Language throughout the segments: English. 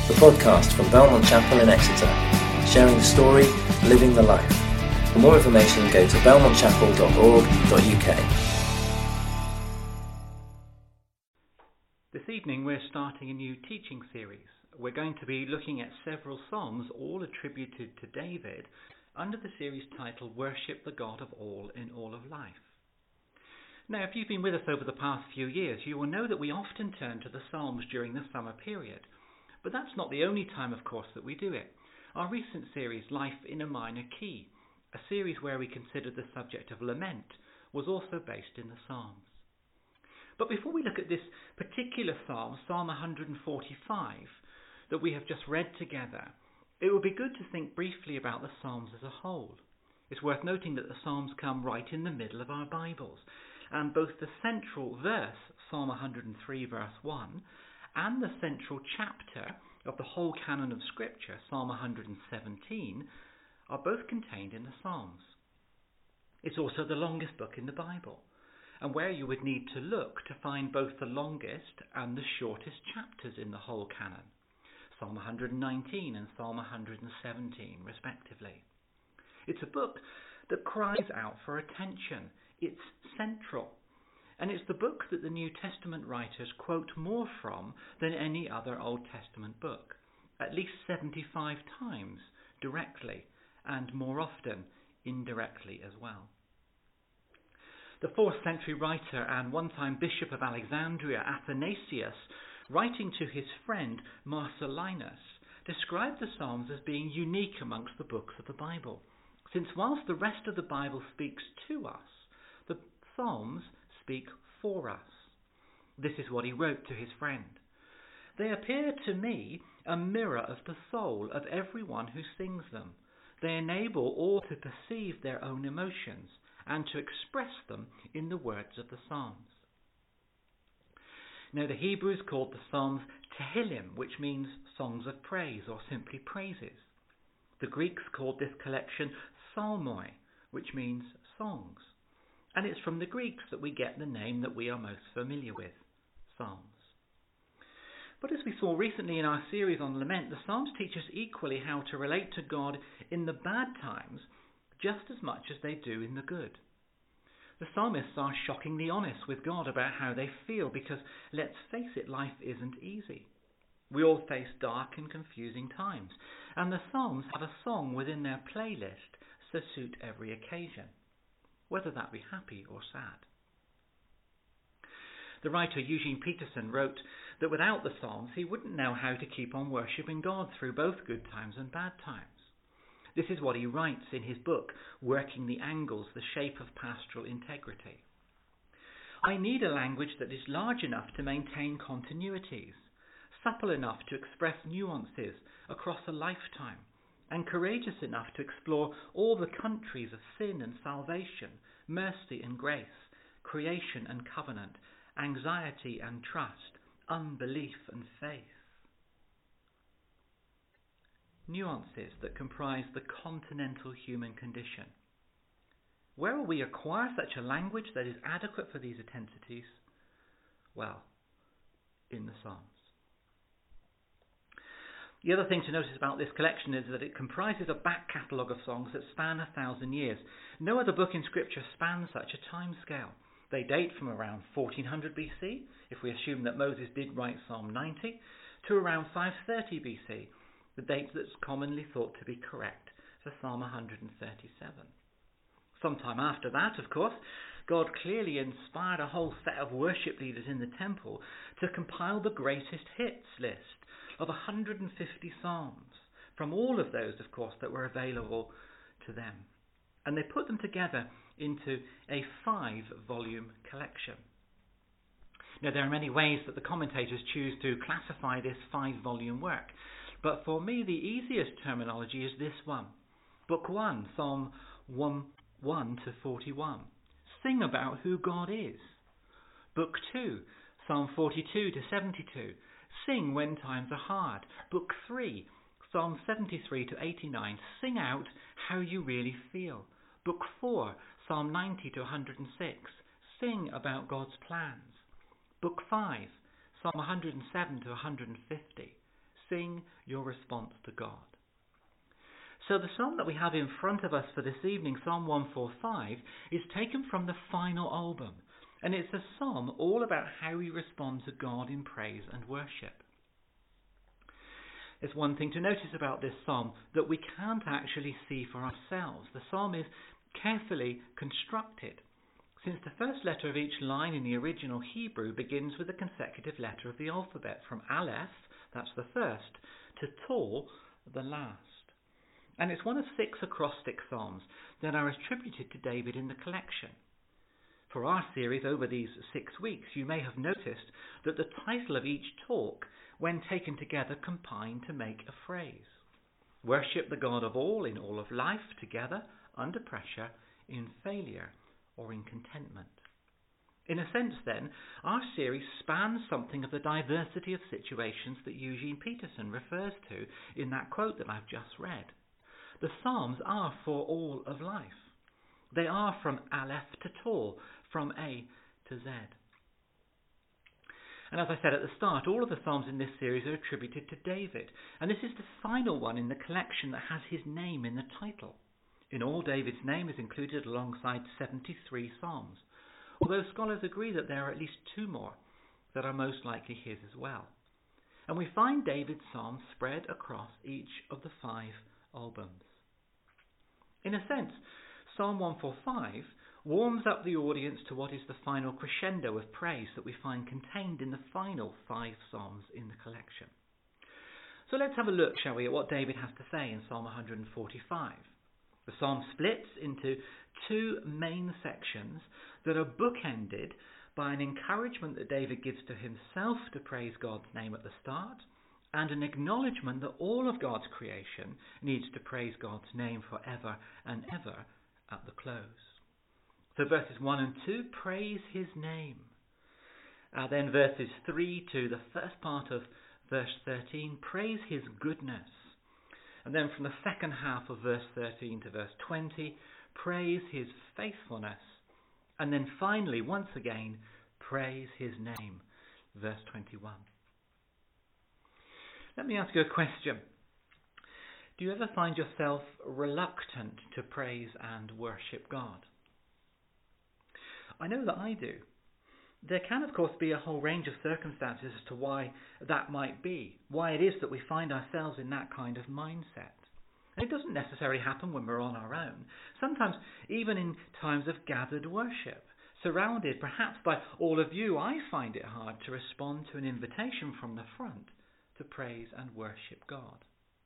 the podcast from Belmont Chapel in Exeter, sharing the story, living the life. For more information, go to belmontchapel.org.uk. This evening we're starting a new teaching series. We're going to be looking at several psalms, all attributed to David, under the series titled Worship the God of All in All of Life. Now, if you've been with us over the past few years, you will know that we often turn to the Psalms during the summer period. But that's not the only time, of course, that we do it. Our recent series, Life in a Minor Key, a series where we considered the subject of lament, was also based in the Psalms. But before we look at this particular Psalm, Psalm 145, that we have just read together, it would be good to think briefly about the Psalms as a whole. It's worth noting that the Psalms come right in the middle of our Bibles, and both the central verse, Psalm 103 verse 1, and the central chapter of the whole canon of Scripture, Psalm 117, are both contained in the Psalms. It's also the longest book in the Bible, and where you would need to look to find both the longest and the shortest chapters in the whole canon, Psalm 119 and Psalm 117 respectively. It's a book that cries out for attention. It's central, and it's the book that the New Testament writers quote more from than any other Old Testament book, at least 75 times directly, and more often indirectly as well. The 4th century writer and one-time Bishop of Alexandria, Athanasius, writing to his friend Marcellinus, described the Psalms as being unique amongst the books of the Bible, since whilst the rest of the Bible speaks to us, the Psalms speak for us. This is what he wrote to his friend. They appear to me a mirror of the soul of everyone who sings them. They enable all to perceive their own emotions and to express them in the words of the Psalms. Now, the Hebrews called the Psalms Tehillim, which means songs of praise or simply praises. The Greeks called this collection Psalmoi, which means songs. And it's from the Greeks that we get the name that we are most familiar with, Psalms. But as we saw recently in our series on lament, the Psalms teach us equally how to relate to God in the bad times just as much as they do in the good. The psalmists are shockingly honest with God about how they feel because, let's face it, life isn't easy. We all face dark and confusing times, and the Psalms have a song within their playlist to suit every occasion, whether that be happy or sad. The writer Eugene Peterson wrote that without the Psalms he wouldn't know how to keep on worshipping God through both good times and bad times. This is what he writes in his book, Working the Angles, the Shape of Pastoral Integrity. I need a language that is large enough to maintain continuities, supple enough to express nuances across a lifetime, and courageous enough to explore all the countries of sin and salvation, mercy and grace, creation and covenant, anxiety and trust, unbelief and faith. Nuances that comprise the continental human condition. Where will we acquire such a language that is adequate for these intensities? Well, in the Psalms. The other thing to notice about this collection is that it comprises a back catalogue of songs that span 1,000 years. No other book in Scripture spans such a time scale. They date from around 1400 BC, if we assume that Moses did write Psalm 90, to around 530 BC, the date that's commonly thought to be correct for Psalm 137. Sometime after that, of course, God clearly inspired a whole set of worship leaders in the temple to compile the greatest hits list of 150 psalms, from all of those, of course, that were available to them. And they put them together into a 5-volume collection. Now, there are many ways that the commentators choose to classify this 5-volume work, but for me the easiest terminology is this one. Book 1, Psalm 1 to 41. Sing about who God is. Book 2, Psalm 42 to 72. Sing when times are hard. Book 3, Psalm 73 to 89. Sing out how you really feel. Book 4, Psalm 90 to 106. Sing about God's plans. Book 5, Psalm 107 to 150. sing your response to God. So the psalm that we have in front of us for this evening, Psalm 145, is taken from the final album. And it's a psalm all about how we respond to God in praise and worship. There's one thing to notice about this psalm that we can't actually see for ourselves. The psalm is carefully constructed, since the first letter of each line in the original Hebrew begins with a consecutive letter of the alphabet, from Aleph, that's the first, to Tor, the last. And it's one of 6 acrostic psalms that are attributed to David in the collection. For our series over these 6 weeks, you may have noticed that the title of each talk, when taken together, combine to make a phrase. Worship the God of all in all of life, together, under pressure, in failure, or in contentment. In a sense, then, our series spans something of the diversity of situations that Eugene Peterson refers to in that quote that I've just read. The Psalms are for all of life. They are from Aleph to Tor, from A to Z. And as I said at the start, all of the Psalms in this series are attributed to David. And this is the final one in the collection that has his name in the title. In all, David's name is included alongside 73 Psalms, although scholars agree that there are at least 2 more that are most likely his as well. And we find David's Psalms spread across each of the 5 albums. In a sense, Psalm 145 warms up the audience to what is the final crescendo of praise that we find contained in the final 5 Psalms in the collection. So let's have a look, shall we, at what David has to say in Psalm 145. The psalm splits into 2 main sections that are bookended by an encouragement that David gives to himself to praise God's name at the start, and an acknowledgement that all of God's creation needs to praise God's name forever and ever at the close. So verses 1 and 2, praise his name. Then verses 3 to the first part of verse 13, praise his goodness. And then from the second half of verse 13 to verse 20, praise his faithfulness. And then finally, once again, praise his name. Verse 21. Let me ask you a question. Do you ever find yourself reluctant to praise and worship God? I know that I do. There can, of course, be a whole range of circumstances as to why that might be, why it is that we find ourselves in that kind of mindset. And it doesn't necessarily happen when we're on our own. Sometimes, even in times of gathered worship, surrounded perhaps by all of you, I find it hard to respond to an invitation from the front to praise and worship God.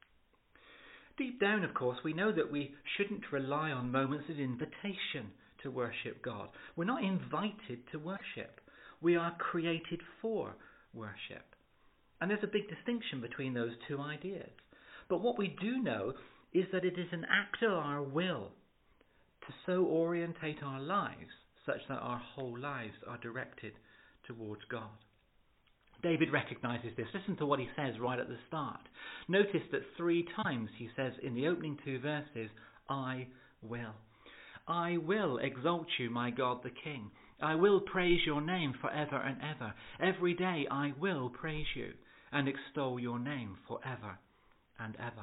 Deep down, of course, we know that we shouldn't rely on moments of invitation to worship God. We're not invited to worship. We are created for worship. And there's a big distinction between those 2 ideas. But what we do know is that it is an act of our will to so orientate our lives such that our whole lives are directed towards God. David recognizes this. Listen to what he says right at the start. Notice that 3 times he says in the opening 2 verses, I will. I will exalt you, my God the King. I will praise your name forever and ever. Every day I will praise you and extol your name forever and ever.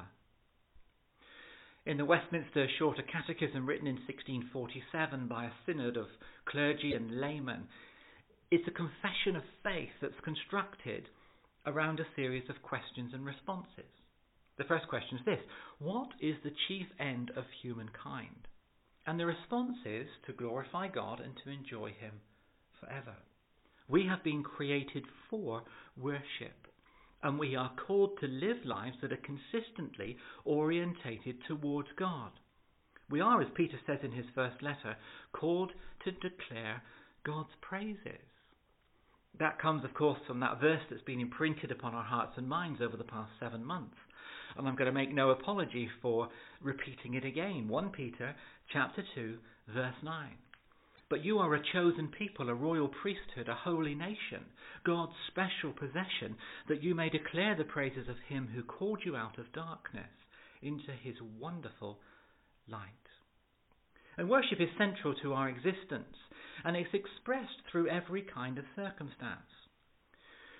In the Westminster Shorter Catechism, written in 1647 by a synod of clergy and laymen, it's a confession of faith that's constructed around a series of questions and responses. The first question is this: what is the chief end of humankind? And the response is to glorify God and to enjoy him forever. We have been created for worship, and we are called to live lives that are consistently orientated towards God. We are, as Peter says in his first letter, called to declare God's praises. That comes, of course, from that verse that's been imprinted upon our hearts and minds over the past 7 months. And I'm going to make no apology for repeating it again. 1 Peter chapter 2, verse 9. But you are a chosen people, a royal priesthood, a holy nation, God's special possession, that you may declare the praises of him who called you out of darkness into his wonderful light. And worship is central to our existence, and it's expressed through every kind of circumstance.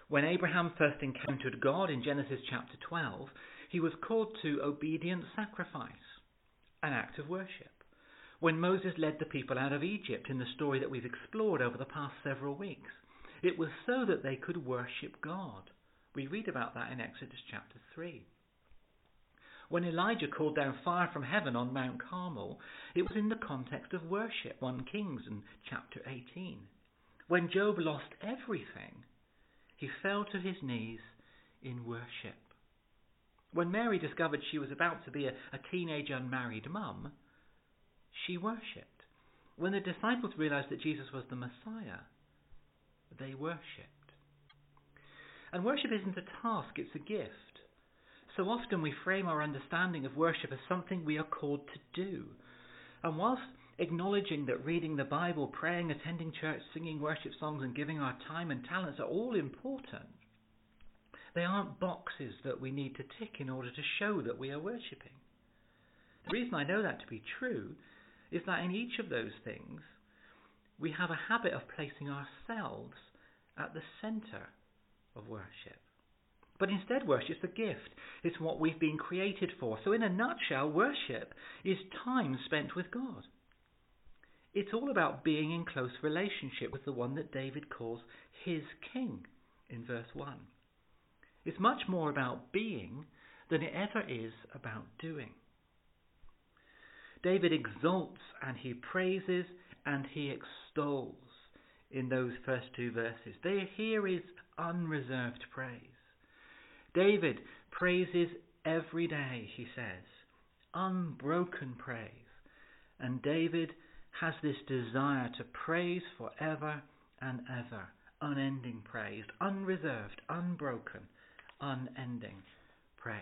When Abraham first encountered God in Genesis chapter 12, he was called to obedient sacrifice, an act of worship. When Moses led the people out of Egypt in the story that we've explored over the past several weeks, it was so that they could worship God. We read about that in Exodus chapter 3. When Elijah called down fire from heaven on Mount Carmel, it was in the context of worship, 1 Kings in chapter 18. When Job lost everything, he fell to his knees in worship. When Mary discovered she was about to be a teenage unmarried mum, she worshipped. When the disciples realized that Jesus was the Messiah, they worshipped. And worship isn't a task, it's a gift. So often we frame our understanding of worship as something we are called to do. And whilst acknowledging that reading the Bible, praying, attending church, singing worship songs and giving our time and talents are all important, they aren't boxes that we need to tick in order to show that we are worshipping. The reason I know that to be true is that in each of those things, we have a habit of placing ourselves at the centre of worship. But instead, worship's a gift. It's what we've been created for. So in a nutshell, worship is time spent with God. It's all about being in close relationship with the one that David calls his king in verse 1. It's much more about being than it ever is about doing. David exalts and he praises and he extols in those first two verses. Here is unreserved praise. David praises every day, he says, unbroken praise. And David has this desire to praise forever and ever, unending praise, unreserved, unbroken, unending praise.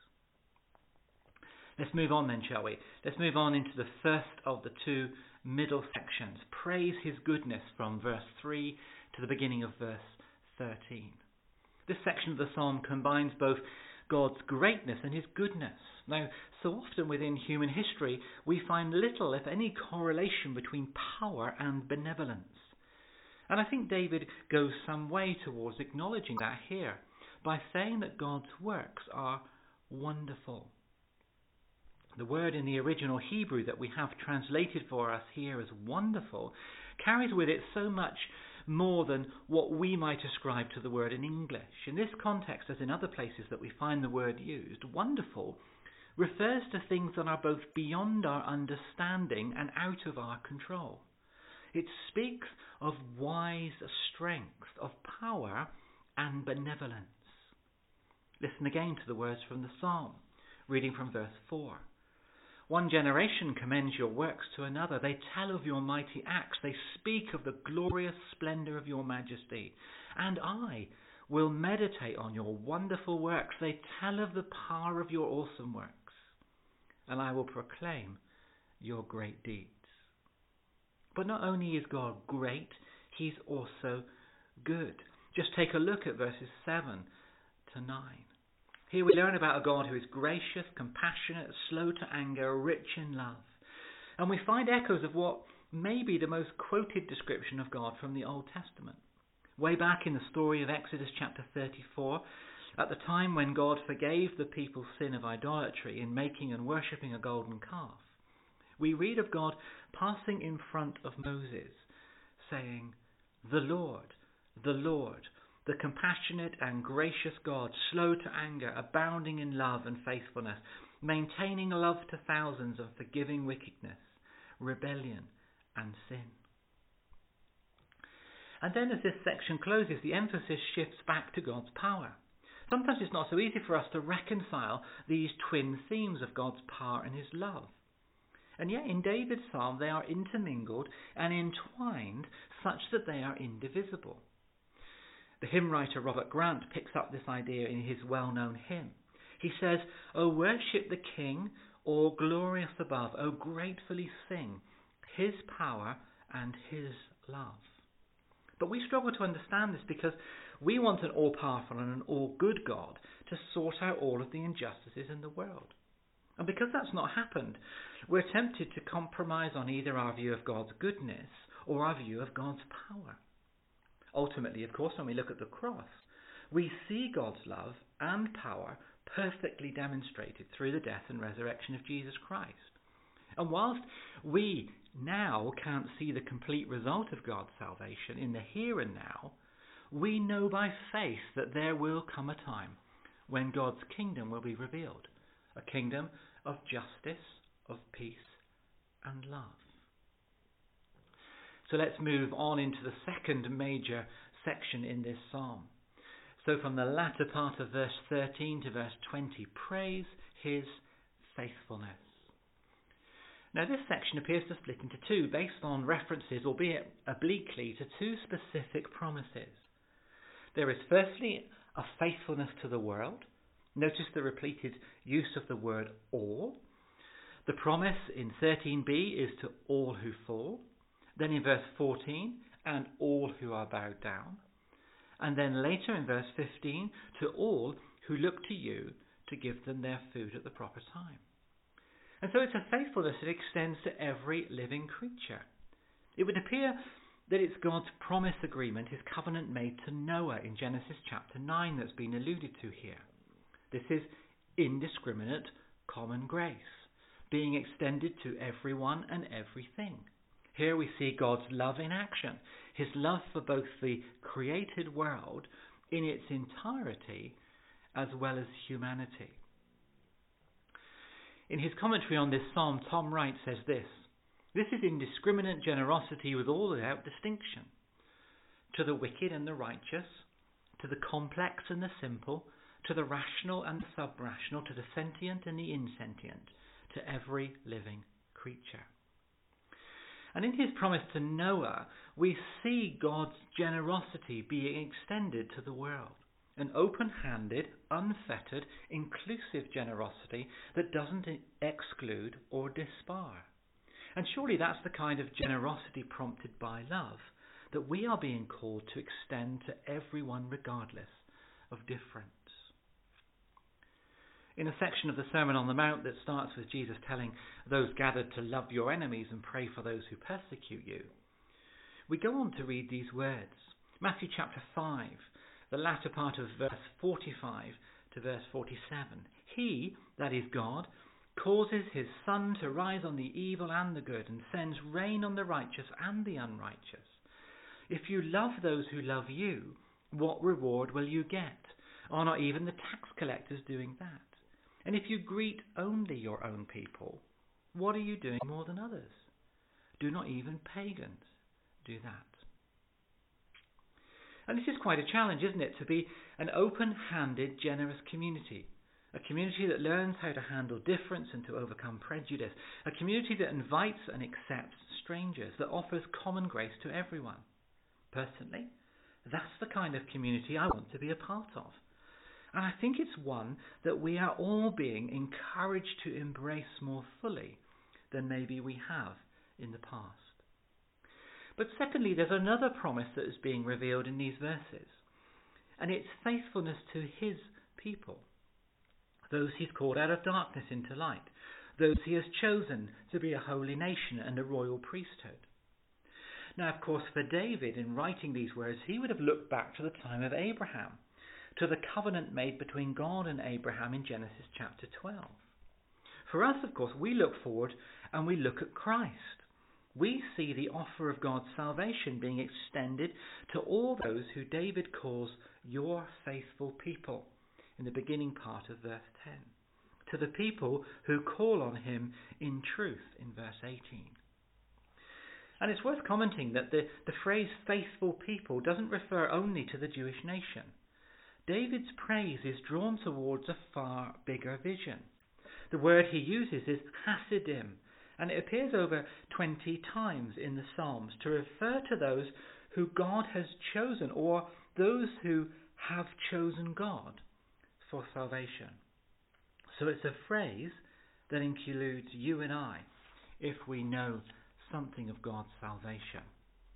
Let's move on then, shall we? Let's move on into the first of the two middle sections. Praise his goodness from verse 3 to the beginning of verse 13. This section of the psalm combines both God's greatness and his goodness. Now, so often within human history, we find little, if any, correlation between power and benevolence. And I think David goes some way towards acknowledging that here by saying that God's works are wonderful. The word in the original Hebrew that we have translated for us here as wonderful carries with it so much more than what we might ascribe to the word in English. In this context, as in other places that we find the word used, wonderful refers to things that are both beyond our understanding and out of our control. It speaks of wise strength, of power and benevolence. Listen again to the words from the psalm, reading from verse 4. One generation commends your works to another. They tell of your mighty acts. They speak of the glorious splendor of your majesty. And I will meditate on your wonderful works. They tell of the power of your awesome works. And I will proclaim your great deeds. But not only is God great, he's also good. Just take a look at verses 7 to 9. Here we learn about a God who is gracious, compassionate, slow to anger, rich in love. And we find echoes of what may be the most quoted description of God from the Old Testament. Way back in the story of Exodus chapter 34, at the time when God forgave the people's sin of idolatry in making and worshipping a golden calf, we read of God passing in front of Moses, saying, the Lord, the compassionate and gracious God, slow to anger, abounding in love and faithfulness, maintaining love to thousands and forgiving wickedness, rebellion and sin. And then as this section closes, the emphasis shifts back to God's power. Sometimes it's not so easy for us to reconcile these twin themes of God's power and his love. And yet in David's psalm they are intermingled and entwined such that they are indivisible. The hymn writer Robert Grant picks up this idea in his well-known hymn. He says, O worship the King, all glorious above, O gratefully sing his power and his love. But we struggle to understand this because we want an all-powerful and an all-good God to sort out all of the injustices in the world. And because that's not happened, we're tempted to compromise on either our view of God's goodness or our view of God's power. Ultimately, of course, when we look at the cross, we see God's love and power perfectly demonstrated through the death and resurrection of Jesus Christ. And whilst we now can't see the complete result of God's salvation in the here and now, we know by faith that there will come a time when God's kingdom will be revealed, a kingdom of justice, of peace and love. So let's move on into the second major section in this psalm. So from the latter part of verse 13 to verse 20, praise his faithfulness. Now this section appears to split into two based on references, albeit obliquely, to two specific promises. There is firstly a faithfulness to the world. Notice the repeated use of the word all. The promise in 13b is to all who fall. Then in verse 14, and all who are bowed down. And then later in verse 15, to all who look to you to give them their food at the proper time. And so it's a faithfulness that extends to every living creature. It would appear that it's God's promise agreement, his covenant made to Noah in Genesis chapter 9 that's been alluded to here. This is indiscriminate common grace, being extended to everyone and everything. Here we see God's love in action, his love for both the created world in its entirety as well as humanity. In his commentary on this psalm, Tom Wright says this: "This is indiscriminate generosity with all without distinction. To the wicked and the righteous, to the complex and the simple, to the rational and the sub-rational, to the sentient and the insentient, to every living creature." And in his promise to Noah, we see God's generosity being extended to the world. An open-handed, unfettered, inclusive generosity that doesn't exclude or disbar. And surely that's the kind of generosity prompted by love that we are being called to extend to everyone regardless of difference. In a section of the Sermon on the Mount that starts with Jesus telling those gathered to love your enemies and pray for those who persecute you, we go on to read these words. Matthew chapter 5, the latter part of verse 45 to verse 47. He, that is God, causes his sun to rise on the evil and the good, and sends rain on the righteous and the unrighteous. If you love those who love you, what reward will you get? Are not even the tax collectors doing that? And if you greet only your own people, what are you doing more than others? Do not even pagans do that? And this is quite a challenge, isn't it, to be an open-handed, generous community. A community that learns how to handle difference and to overcome prejudice. A community that invites and accepts strangers, that offers common grace to everyone. Personally, that's the kind of community I want to be a part of. And I think it's one that we are all being encouraged to embrace more fully than maybe we have in the past. But secondly, there's another promise that is being revealed in these verses. And it's faithfulness to his people. Those he's called out of darkness into light. Those he has chosen to be a holy nation and a royal priesthood. Now, of course, for David, in writing these words, he would have looked back to the time of Abraham, to the covenant made between God and Abraham in Genesis chapter 12. For us, of course, we look forward and we look at Christ. We see the offer of God's salvation being extended to all those who David calls your faithful people in the beginning part of verse 10. To the people who call on him in truth in verse 18. And it's worth commenting that the phrase faithful people doesn't refer only to the Jewish nation. David's praise is drawn towards a far bigger vision. The word he uses is Hasidim, and it appears over 20 times in the Psalms to refer to those who God has chosen, or those who have chosen God for salvation. So it's a phrase that includes you and I, if we know something of God's salvation.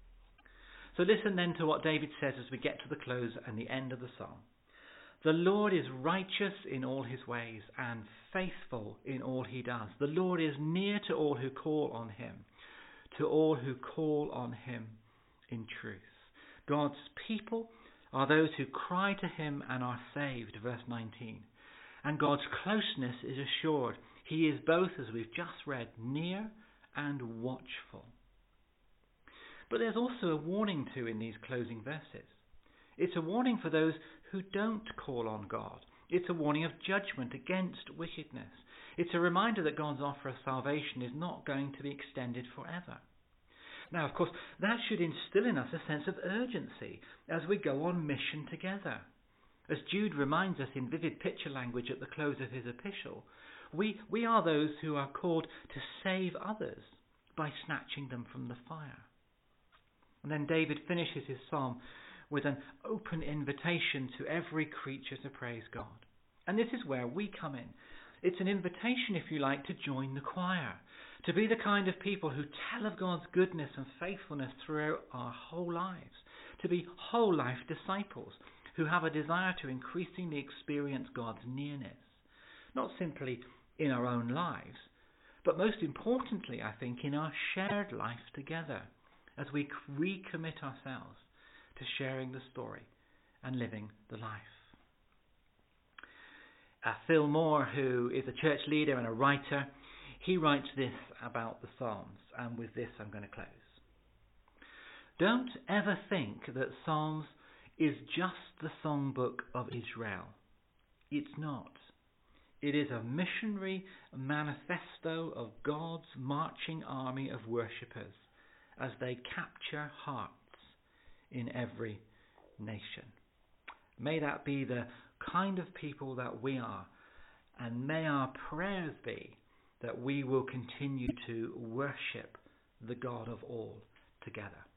So listen then to what David says as we get to the close and the end of the psalm. The Lord is righteous in all his ways and faithful in all he does. The Lord is near to all who call on him, to all who call on him in truth. God's people are those who cry to him and are saved, verse 19. And God's closeness is assured. He is both, as we've just read, near and watchful. But there's also a warning too in these closing verses. It's a warning for those who don't call on God. It's a warning of judgment against wickedness. It's a reminder that God's offer of salvation is not going to be extended forever. Now, of course, that should instill in us a sense of urgency as we go on mission together. As Jude reminds us in vivid picture language at the close of his epistle, we are those who are called to save others by snatching them from the fire. And then David finishes his psalm with an open invitation to every creature to praise God. And this is where we come in. It's an invitation, if you like, to join the choir, to be the kind of people who tell of God's goodness and faithfulness throughout our whole lives, to be whole life disciples who have a desire to increasingly experience God's nearness, not simply in our own lives, but most importantly, I think, in our shared life together, as we recommit ourselves to sharing the story and living the life. Phil Moore, who is a church leader and a writer, he writes this about the Psalms, and with this I'm going to close. Don't ever think that Psalms is just the songbook of Israel. It's not. It is a missionary manifesto of God's marching army of worshippers as they capture hearts in every nation. May that be the kind of people that we are, and may our prayers be that we will continue to worship the God of all together.